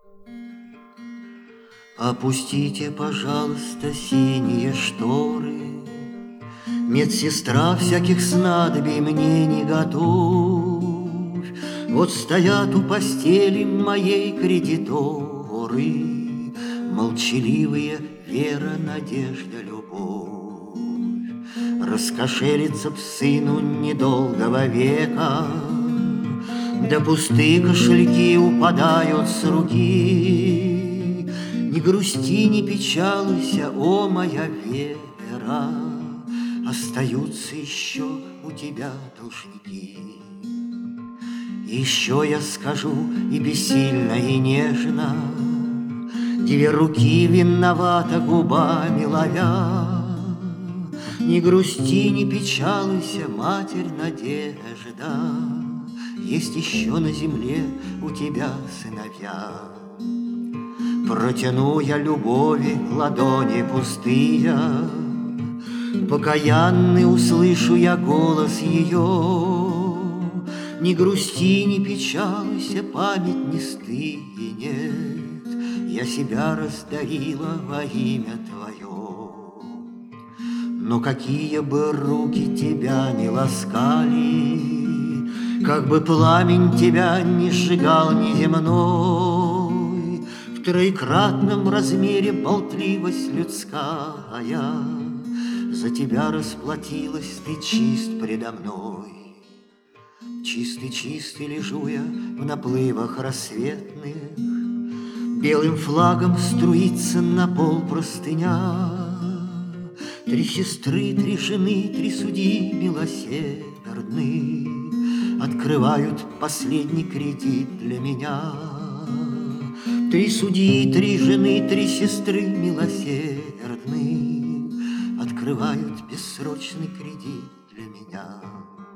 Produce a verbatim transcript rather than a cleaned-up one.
Опустите, пожалуйста, синие шторы, медсестра всяких снадобий мне не готовь. Вот стоят у постели моей кредиторы, молчаливые вера, надежда, любовь. Раскошелиться б сыну недолгого века, да пустые кошельки упадают с руки. Не грусти, не печалуйся, о моя Вера, остаются еще у тебя должники. Еще я скажу и бессильно, и нежно, две руки виновата губами ловя. Не грусти, не печалуйся, Матерь Надежда, есть еще на земле у тебя сыновья. Протяну я любови ладони пустые, покаянный услышу я голос ее. Не грусти, не печалуйся, память не стынет, я себя раздарила во имя твое. Но какие бы руки тебя не ласкали, как бы пламень тебя не сжигал неземной, в троекратном размере болтливость людская за тебя расплатилась, ты чист предо мной. Чистый-чистый лежу я в наплывах рассветных, белым флагом струится на пол простыня. Три сестры, три жены, три судьи милосердны открывают последний кредит для меня. Три судьи, три жены, три сестры милосердны открывают бессрочный кредит для меня.